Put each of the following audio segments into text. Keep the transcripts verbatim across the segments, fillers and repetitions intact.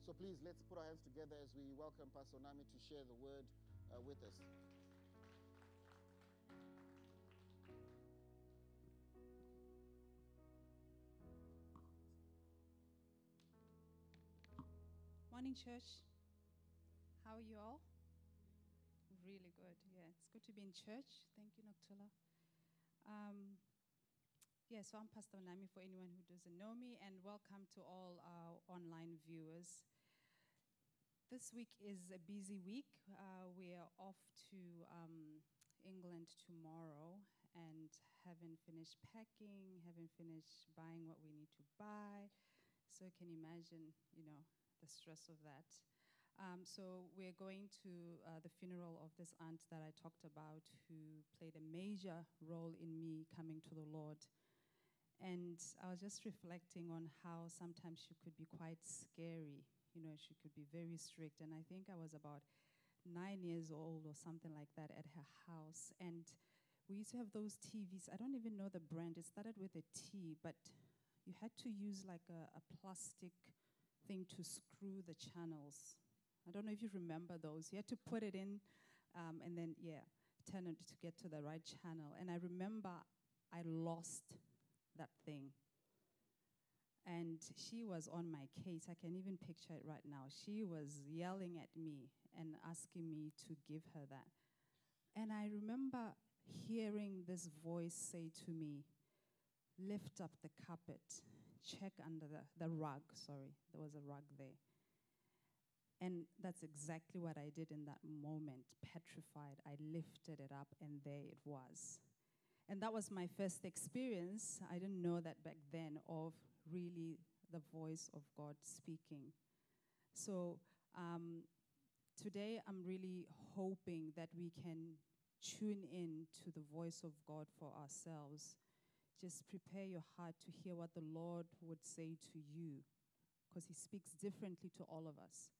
So please, let's put our hands together as we welcome Pastor Nami to share the word uh, with us. Morning, church. How are you all? Really good. Yeah, it's good to be in church. Thank you, Noctula. Um, yeah, so I'm Pastor Nami for anyone who doesn't know me, and welcome to all our online viewers. This week is a busy week. Uh, we are off to um, England tomorrow and haven't finished packing, haven't finished buying what we need to buy. So you can imagine, you know, the stress of that. Um, so we're going to uh, the funeral of this aunt that I talked about, who played a major role in me coming to the Lord. And I was just reflecting on how sometimes she could be quite scary. You know, she could be very strict. And I think I was about nine years old or something like that at her house. And we used to have those T Vs. I don't even know the brand. It started with a T, but you had to use like a, a plastic thing to screw the channels. I don't know if you remember those. You had to put it in um, and then, yeah, turn it to get to the right channel. And I remember I lost that thing. And she was on my case. I can even picture it right now. She was yelling at me and asking me to give her that. And I remember hearing this voice say to me, lift up the carpet, check under the, the rug, sorry, there was a rug there. And that's exactly what I did in that moment, petrified. I lifted it up and there it was. And that was my first experience, I didn't know that back then, of really the voice of God speaking. So um, today I'm really hoping that we can tune in to the voice of God for ourselves. Just prepare your heart to hear what the Lord would say to you, because he speaks differently to all of us.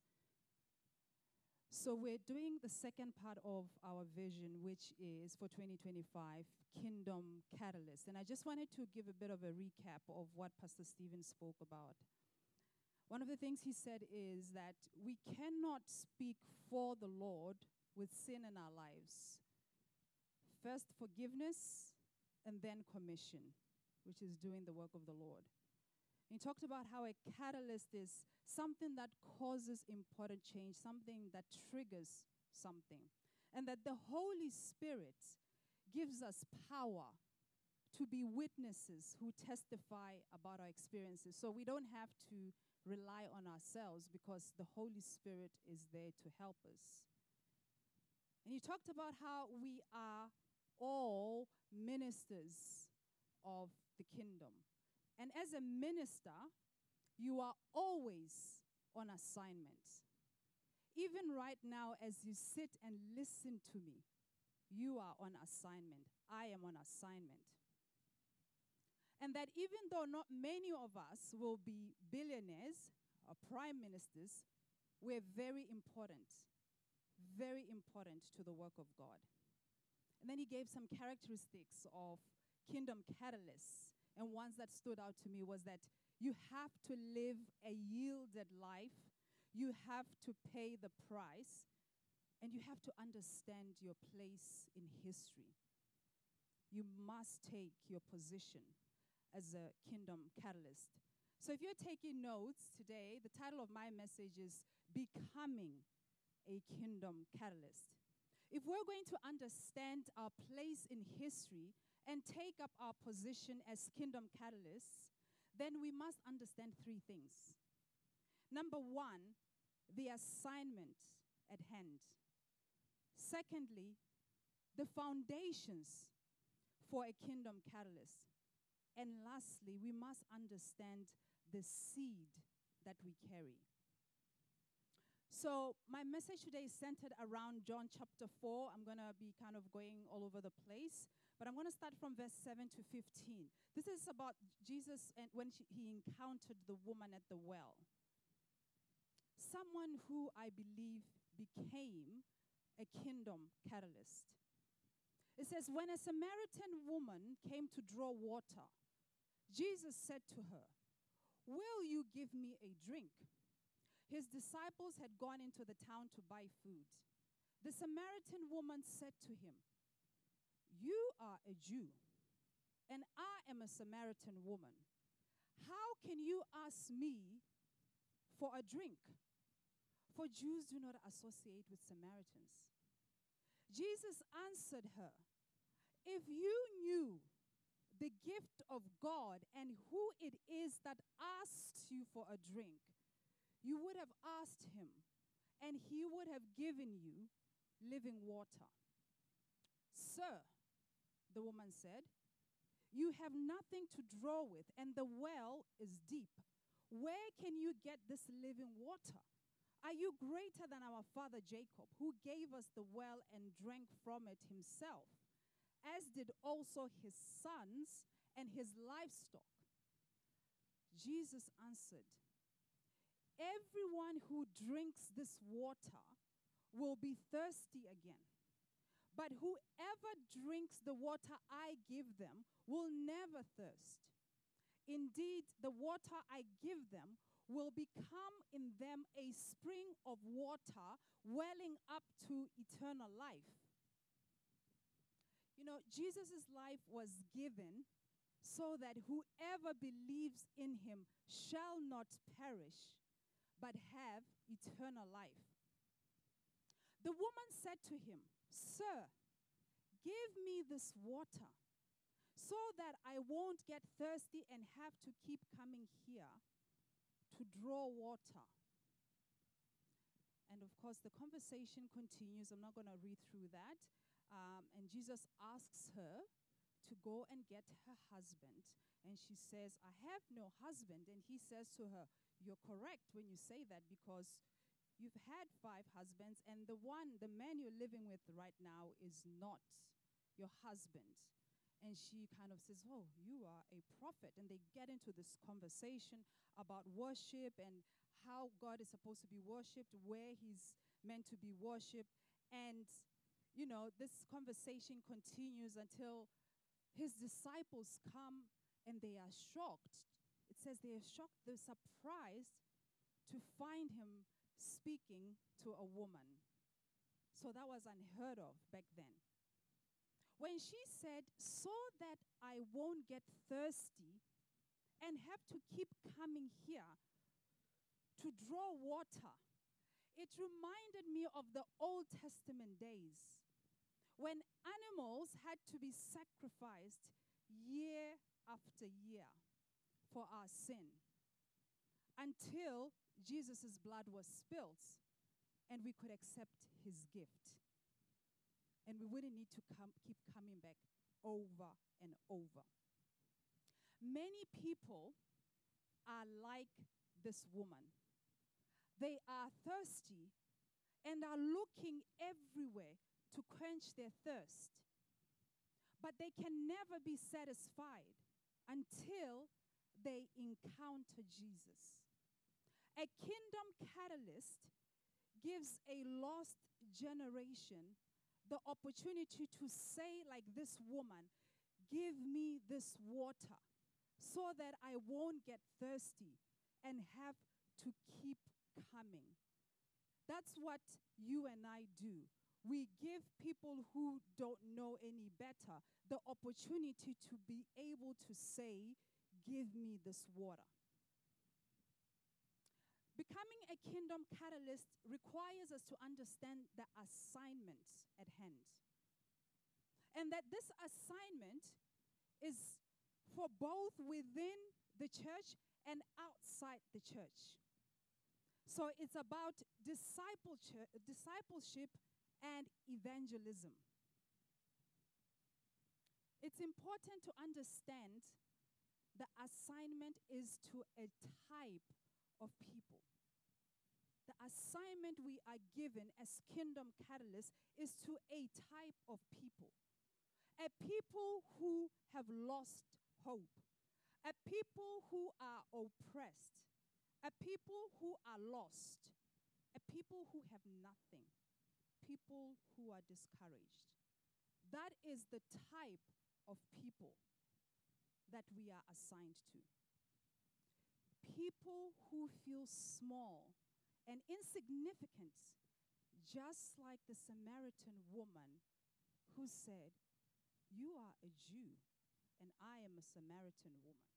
So we're doing the second part of our vision, which is for twenty twenty-five, Kingdom Catalyst. And I just wanted to give a bit of a recap of what Pastor Stephen spoke about. One of the things he said is that we cannot speak for the Lord with sin in our lives. First, forgiveness, and then commission, which is doing the work of the Lord. He talked about how a catalyst is something that causes important change, something that triggers something, and that the Holy Spirit gives us power to be witnesses who testify about our experiences. So we don't have to rely on ourselves because the Holy Spirit is there to help us. And he talked about how we are all ministers of the kingdom. And as a minister, you are always on assignment. Even right now, as you sit and listen to me, you are on assignment. I am on assignment. And that even though not many of us will be billionaires or prime ministers, we're very important, very important to the work of God. And then he gave some characteristics of kingdom catalysts. And ones that stood out to me was that you have to live a yielded life, you have to pay the price, and you have to understand your place in history. You must take your position as a kingdom catalyst. So if you're taking notes today, the title of my message is Becoming a Kingdom Catalyst. If we're going to understand our place in history and take up our position as kingdom catalysts, then we must understand three things. Number one, the assignment at hand. Secondly, the foundations for a kingdom catalyst. And lastly, we must understand the seed that we carry. So my message today is centered around John chapter four. I'm going to be kind of going all over the place, but I'm going to start from verse seven to fifteen. This is about Jesus and when she, he encountered the woman at the well. Someone who I believe became a kingdom catalyst. It says, when a Samaritan woman came to draw water, Jesus said to her, "Will you give me a drink?" His disciples had gone into the town to buy food. The Samaritan woman said to him, "You are a Jew, and I am a Samaritan woman. How can you ask me for a drink?" For Jews do not associate with Samaritans. Jesus answered her, "If you knew the gift of God and who it is that asks you for a drink, you would have asked him, and he would have given you living water." "Sir," the woman said, "you have nothing to draw with, and the well is deep. Where can you get this living water? Are you greater than our father Jacob, who gave us the well and drank from it himself, as did also his sons and his livestock?" Jesus answered, "Everyone who drinks this water will be thirsty again. But whoever drinks the water I give them will never thirst. Indeed, the water I give them will become in them a spring of water welling up to eternal life." You know, Jesus' life was given so that whoever believes in him shall not perish, but have eternal life. The woman said to him, "Sir, give me this water so that I won't get thirsty and have to keep coming here to draw water." And of course, the conversation continues. I'm not going to read through that. Um, and Jesus asks her to go and get her husband. And she says, "I have no husband." And he says to her, "You're correct when you say that, because you've had five husbands, and the one, the man you're living with right now is not your husband." And she kind of says, "Oh, you are a prophet." And they get into this conversation about worship and how God is supposed to be worshipped, where he's meant to be worshipped. And, you know, this conversation continues until his disciples come and they are shocked. It says they are shocked, they're surprised to find him speaking to a woman. So that was unheard of back then. When she said, "So that I won't get thirsty and have to keep coming here to draw water," it reminded me of the Old Testament days when animals had to be sacrificed year after year for our sin until Jesus' blood was spilled and we could accept his gift. And we wouldn't need to come, keep coming back over and over. Many people are like this woman. They are thirsty and are looking everywhere to quench their thirst. But they can never be satisfied until they encounter Jesus. A kingdom catalyst gives a lost generation the opportunity to say, like this woman, "Give me this water so that I won't get thirsty and have to keep coming." That's what you and I do. We give people who don't know any better the opportunity to be able to say, "Give me this water." Becoming a kingdom catalyst requires us to understand the assignment at hand. And that this assignment is for both within the church and outside the church. So it's about discipleship, discipleship and evangelism. It's important to understand the assignment is to a type of people. The assignment we are given as kingdom catalysts is to a type of people. A people who have lost hope. A people who are oppressed. A people who are lost. A people who have nothing. People who are discouraged. That is the type of people that we are assigned to. People who feel small and insignificant, just like the Samaritan woman who said, "You are a Jew, and I am a Samaritan woman."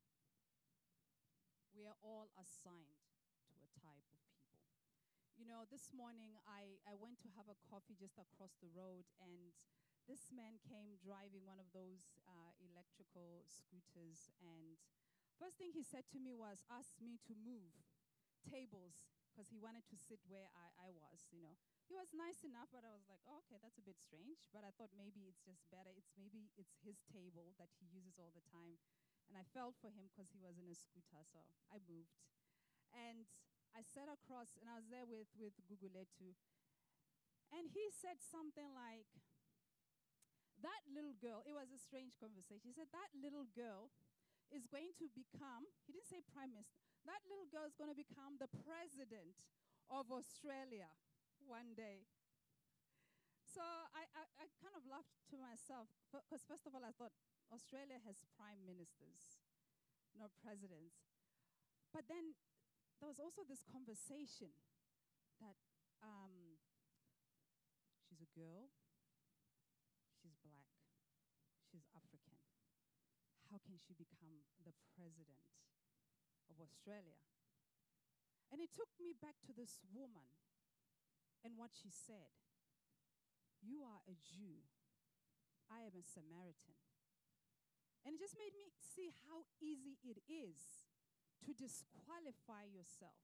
We are all assigned to a type of people. You know, this morning I, I went to have a coffee just across the road, and this man came driving one of those uh, electrical scooters, and first thing he said to me was, ask me to move tables, because he wanted to sit where I, I was, you know. He was nice enough, but I was like, oh, okay, that's a bit strange. But I thought maybe it's just better. It's maybe it's his table that he uses all the time. And I felt for him because he was in a scooter, so I moved. And I sat across, and I was there with, with Guguletu. And he said something like, that little girl, it was a strange conversation. He said, that little girl is going to become, he didn't say prime minister, that little girl is going to become the president of Australia one day. So I, I, I kind of laughed to myself, because first of all, I thought Australia has prime ministers, not presidents. But then there was also this conversation that um, she's a girl, she's black, she's African. How can she become the president of Australia? And it took me back to this woman and what she said. You are a Jew, I am a Samaritan. And it just made me see how easy it is to disqualify yourself.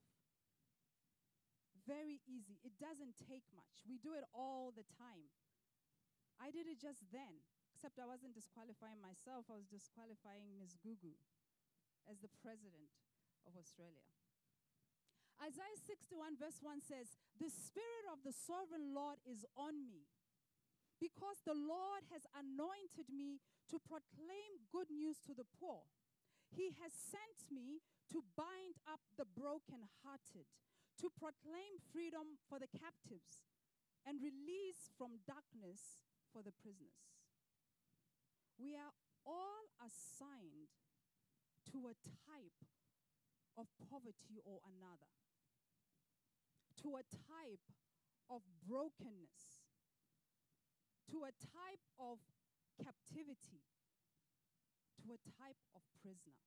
Very easy. It doesn't take much. We do it all the time. I did it just then, except I wasn't disqualifying myself. I was disqualifying Miz Gugu as the president of Australia. Isaiah sixty-one verse one says, the Spirit of the sovereign Lord is on me, because the Lord has anointed me to proclaim good news to the poor. He has sent me to bind up the brokenhearted, to proclaim freedom for the captives, and release from darkness for the prisoners. We are all assigned to a type of poverty or another, to a type of brokenness, to a type of captivity, to a type of prisoner.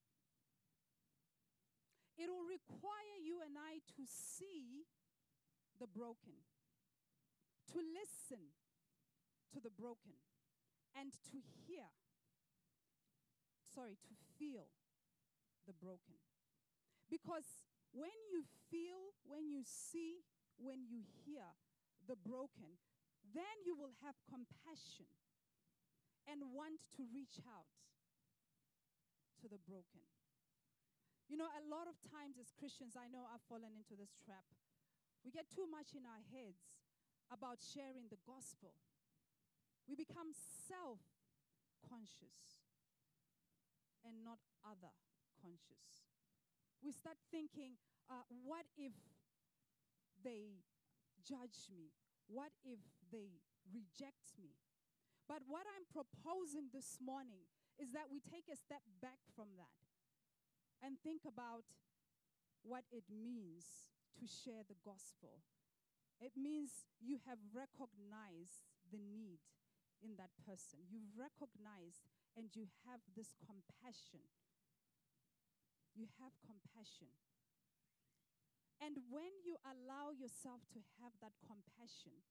It will require you and I to see the broken, to listen to the broken, and to hear, sorry, to feel the broken. Because when you feel, when you see, when you hear the broken, then you will have compassion and want to reach out to the broken. You know, a lot of times as Christians, I know I've fallen into this trap. We get too much in our heads about sharing the gospel. We become self-conscious and not other-conscious. We start thinking, uh, what if they judge me? What if they reject me? But what I'm proposing this morning is that we take a step back from that and think about what it means to share the gospel. It means you have recognized the need in that person. You've recognized and you have this compassion. You have compassion. And when you allow yourself to have that compassion,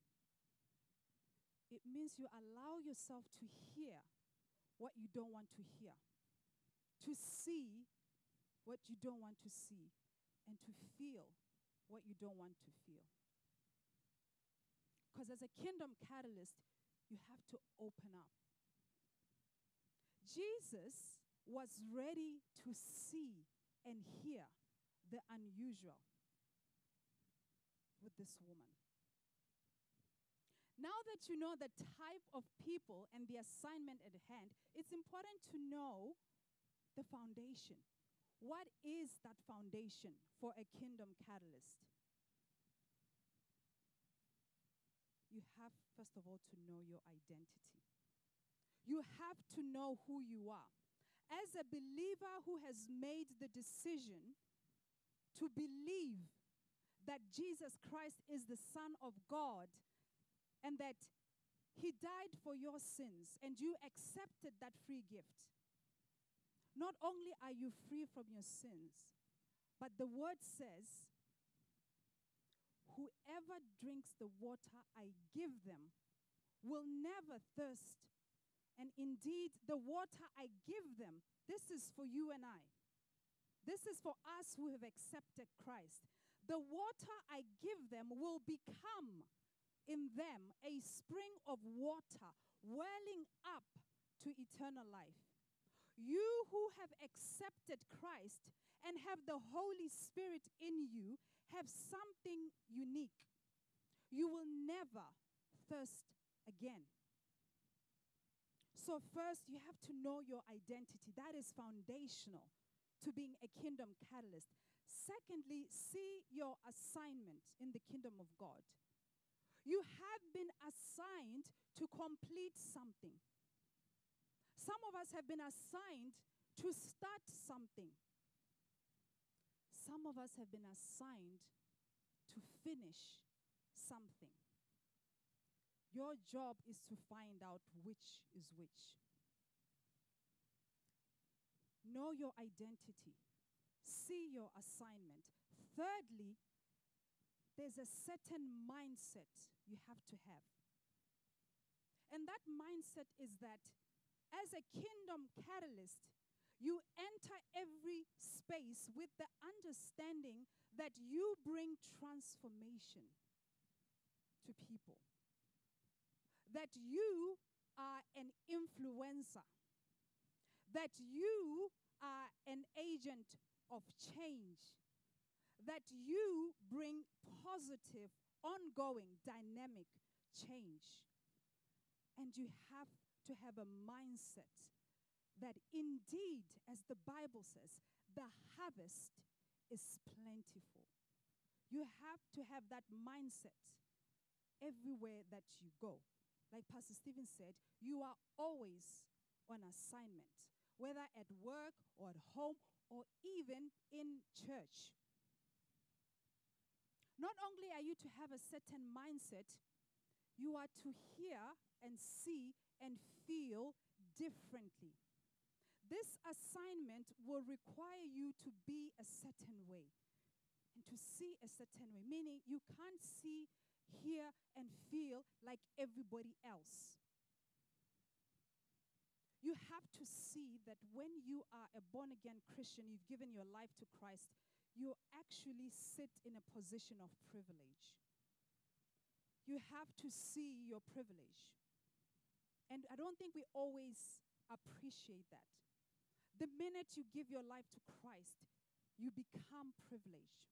it means you allow yourself to hear what you don't want to hear, to see what you don't want to see, and to feel what you don't want to feel. Because as a kingdom catalyst, you have to open up. Jesus was ready to see and hear the unusual with this woman. Now that you know the type of people and the assignment at hand, it's important to know the foundation. What is that foundation for a kingdom catalyst? You have, first of all, to know your identity. You have to know who you are. As a believer who has made the decision to believe that Jesus Christ is the Son of God and that he died for your sins and you accepted that free gift, not only are you free from your sins, but the word says, whoever drinks the water I give them will never thirst. And indeed, the water I give them, this is for you and I. This is for us who have accepted Christ. The water I give them will become in them a spring of water welling up to eternal life. You who have accepted Christ and have the Holy Spirit in you have something unique. You will never thirst again. So first, you have to know your identity. That is foundational to being a kingdom catalyst. Secondly, see your assignment in the kingdom of God. You have been assigned to complete something. Some of us have been assigned to start something. Some of us have been assigned to finish something. Your job is to find out which is which. Know your identity. See your assignment. Thirdly, there's a certain mindset you have to have. And that mindset is that as a kingdom catalyst, you enter every space with the understanding that you bring transformation to people. That you are an influencer. That you are an agent of change. That you bring positive, ongoing, dynamic change. And you have to have a mindset that indeed, as the Bible says, the harvest is plentiful. You have to have that mindset everywhere that you go. Like Pastor Stephen said, you are always on assignment, whether at work or at home or even in church. Not only are you to have a certain mindset, you are to hear and see and feel differently. This assignment will require you to be a certain way and to see a certain way, meaning you can't see, hear, and feel like everybody else. You have to see that when you are a born-again Christian, you've given your life to Christ, you actually sit in a position of privilege. You have to see your privilege. And I don't think we always appreciate that. The minute you give your life to Christ, you become privileged.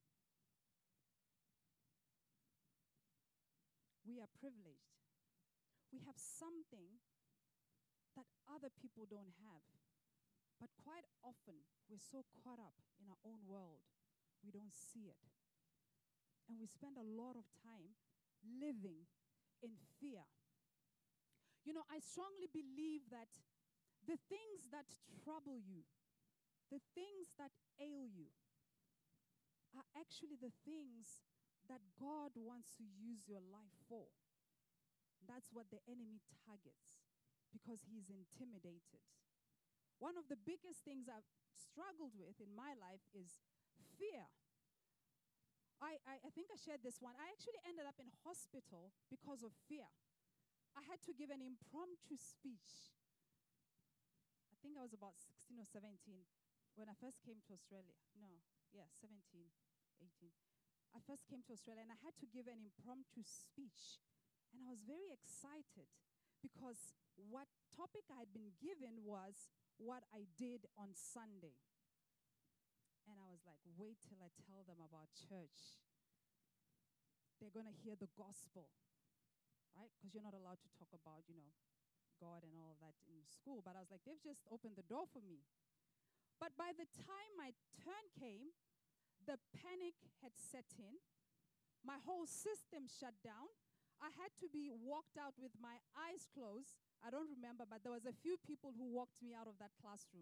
We are privileged. We have something that other people don't have. But quite often, we're so caught up in our own world, we don't see it. And we spend a lot of time living in fear. You know, I strongly believe that the things that trouble you, the things that ail you, are actually the things that God wants to use your life for. That's what the enemy targets, because he's intimidated. One of the biggest things I've struggled with in my life is fear. I, I, I think I shared this one. I actually ended up in hospital because of fear. I had to give an impromptu speech. I think I was about sixteen or seventeen when I first came to Australia. No, yeah, seventeen, eighteen. I first came to Australia and I had to give an impromptu speech. And I was very excited because what topic I had been given was what I did on Sunday. And I was like, wait till I tell them about church. They're going to hear the gospel, right? Because you're not allowed to talk about, you know, God and all of that in school. But I was like, they've just opened the door for me. But by the time my turn came, the panic had set in. My whole system shut down. I had to be walked out with my eyes closed. I don't remember, but there was a few people who walked me out of that classroom,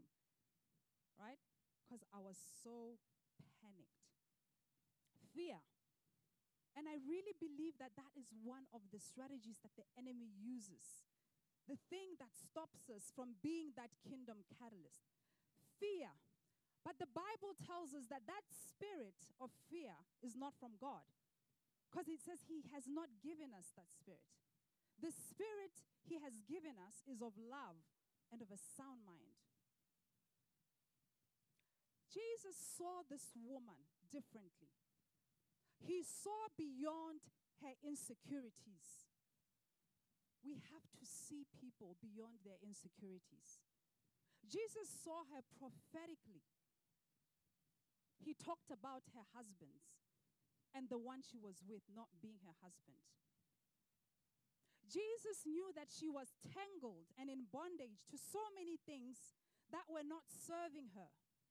right? Because I was so panicked. Fear. And I really believe that that is one of the strategies that the enemy uses. The thing that stops us from being that kingdom catalyst. Fear. But the Bible tells us that that spirit of fear is not from God. Because it says he has not given us that spirit. The spirit he has given us is of love and of a sound mind. Jesus saw this woman differently. He saw beyond her insecurities. We have to see people beyond their insecurities. Jesus saw her prophetically. He talked about her husbands and the one she was with not being her husband. Jesus knew that she was tangled and in bondage to so many things that were not serving her.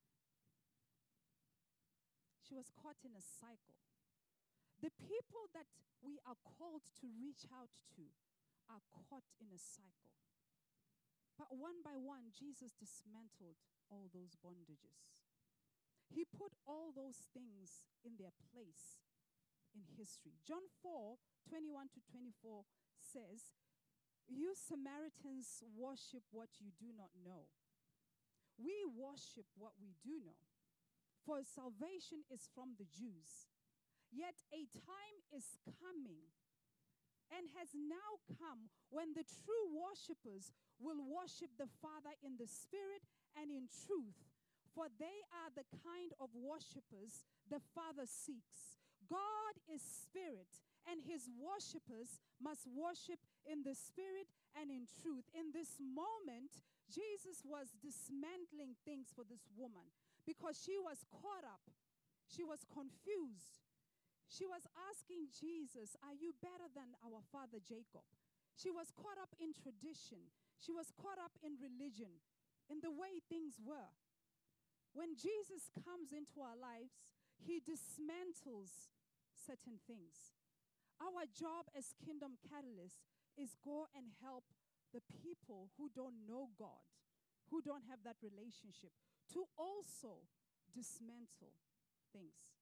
She was caught in a cycle. The people that we are called to reach out to are caught in a cycle. But one by one, Jesus dismantled all those bondages. He put all those things in their place in history. John four, twenty-one to twenty-four says, "You Samaritans worship what you do not know. We worship what we do know. For salvation is from the Jews. Yet a time is coming and has now come when the true worshipers will worship the Father in the Spirit and in truth, for they are the kind of worshipers the Father seeks. God is Spirit, and his worshipers must worship in the Spirit and in truth." In this moment, Jesus was dismantling things for this woman because she was caught up. She was confused. She was asking Jesus, "Are you better than our father Jacob?" She was caught up in tradition. She was caught up in religion, in the way things were. When Jesus comes into our lives, he dismantles certain things. Our job as kingdom catalysts is go and help the people who don't know God, who don't have that relationship, to also dismantle things.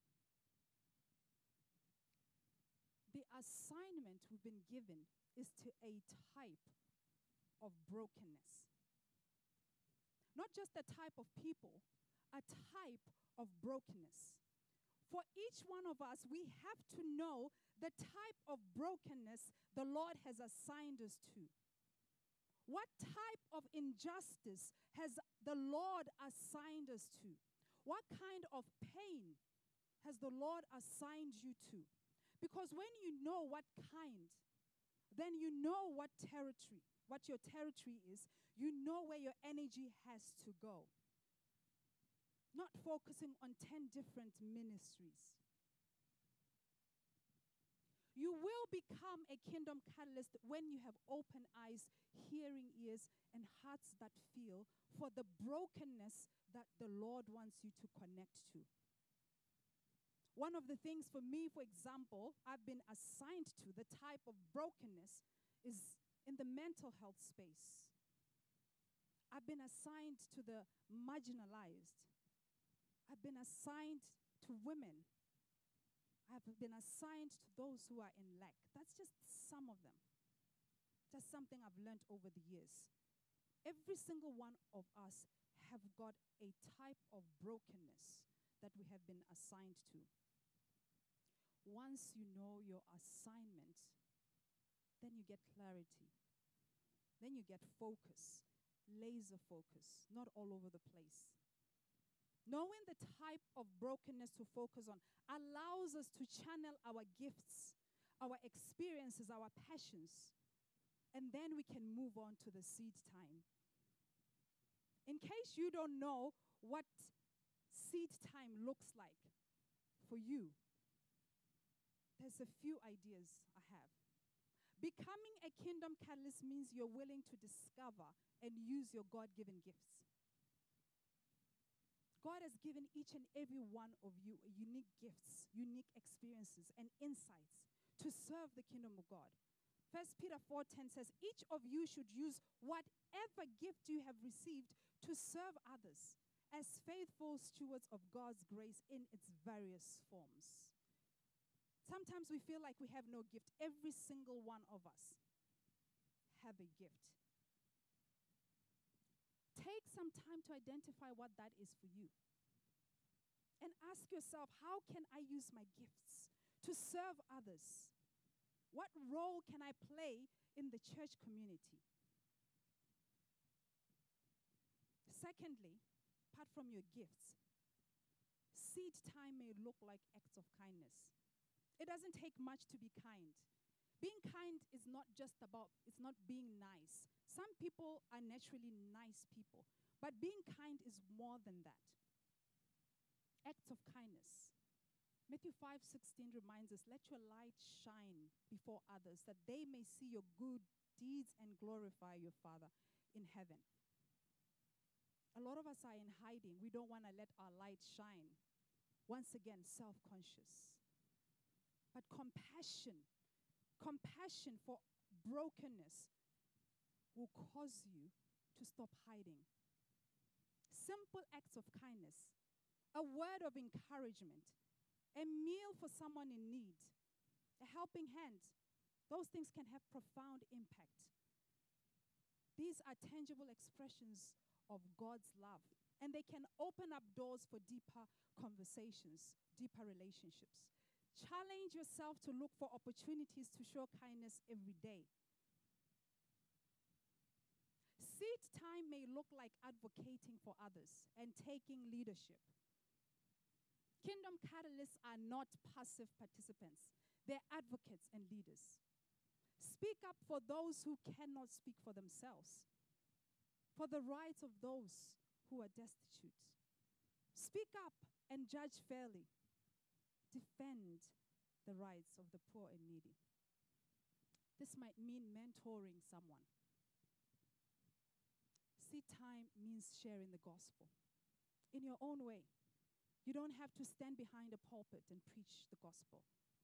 The assignment we've been given is to a type of brokenness. Not just a type of people, a type of brokenness. For each one of us, we have to know the type of brokenness the Lord has assigned us to. What type of injustice has the Lord assigned us to? What kind of pain has the Lord assigned you to? Because when you know what kind, then you know what territory, what your territory is. You know where your energy has to go. Not focusing on ten different ministries. You will become a kingdom catalyst when you have open eyes, hearing ears, and hearts that feel for the brokenness that the Lord wants you to connect to. One of the things for me, for example, I've been assigned to, the type of brokenness, is in the mental health space. I've been assigned to the marginalized. I've been assigned to women. I've been assigned to those who are in lack. That's just some of them. Just something I've learned over the years. Every single one of us have got a type of brokenness that we have been assigned to. Once you know your assignment, then you get clarity. Then you get focus, laser focus, not all over the place. Knowing the type of brokenness to focus on allows us to channel our gifts, our experiences, our passions, and then we can move on to the seed time. In case you don't know what seed time looks like for you, there's a few ideas I have. Becoming a kingdom catalyst means you're willing to discover and use your God-given gifts. God has given each and every one of you unique gifts, unique experiences, and insights to serve the kingdom of God. First Peter four ten says, "Each of you should use whatever gift you have received to serve others as faithful stewards of God's grace in its various forms." Sometimes Sometimes we feel like we have no gift. Every single one of us have a gift. Take some time to identify what that is for you. And ask yourself, how can I use my gifts to serve others? What role can I play in the church community? Secondly, apart from your gifts, seed time may look like acts of kindness. It doesn't take much to be kind. Being kind is not just about, it's not being nice. Some people are naturally nice people, but being kind is more than that. Acts of kindness. Matthew five sixteen reminds us, let your light shine before others, that they may see your good deeds and glorify your Father in heaven. A lot of us are in hiding. We don't want to let our light shine. Once again, self-conscious. But compassion, compassion for brokenness will cause you to stop hiding. Simple acts of kindness, a word of encouragement, a meal for someone in need, a helping hand. Those things can have profound impact. These are tangible expressions of God's love, and they can open up doors for deeper conversations, deeper relationships. Challenge yourself to look for opportunities to show kindness every day. Seed time may look like advocating for others and taking leadership. Kingdom catalysts are not passive participants. They're advocates and leaders. Speak up for those who cannot speak for themselves, for the rights of those who are destitute. Speak up and judge fairly. Defend the rights of the poor and needy. This might mean mentoring someone. Seed time means sharing the gospel in your own way. You don't have to stand behind a pulpit and preach the gospel.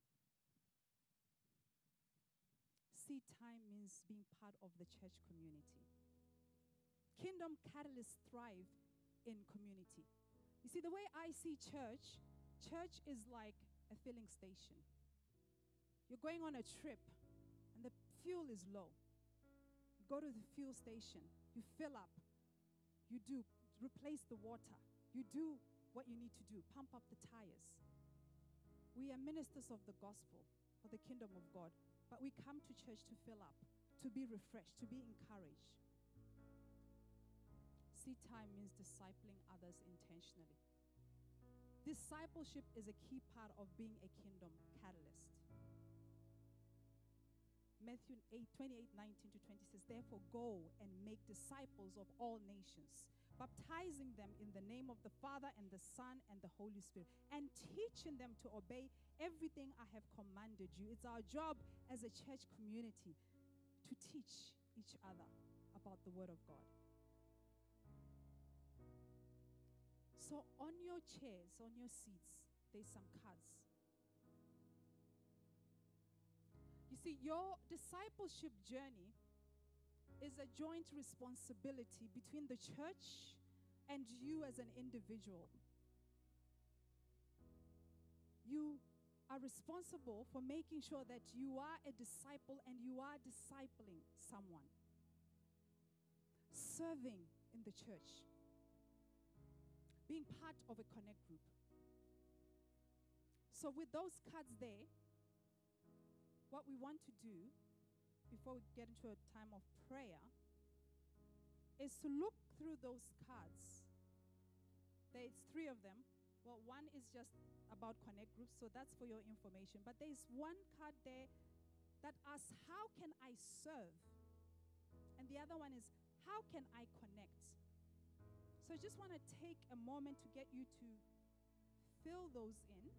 Seed time means being part of the church community. Kingdom catalysts thrive in community. You see, the way I see church, church is like a filling station. You're going on a trip and the fuel is low. You go to the fuel station, you fill up, you do replace the water, you do what you need to do, pump up the tires. We are ministers of the gospel, for the kingdom of God, but we come to church to fill up, to be refreshed, to be encouraged. Seed time means discipling others intentionally. Discipleship is a key part of being a kingdom catalyst. Matthew eight, twenty-eight, nineteen to twenty says, therefore go and make disciples of all nations, baptizing them in the name of the Father and the Son and the Holy Spirit, and teaching them to obey everything I have commanded you. It's our job as a church community to teach each other about the Word of God. So on your chairs, on your seats, there's some cards. You see, your discipleship journey is a joint responsibility between the church and you as an individual. You are responsible for making sure that you are a disciple and you are discipling someone. Serving in the church. Being part of a connect group. So with those cards there, what we want to do before we get into a time of prayer is to look through those cards. There's three of them. Well, one is just about connect groups, so that's for your information. But there's one card there that asks, how can I serve? And the other one is, how can I connect? So I just want to take a moment to get you to fill those in.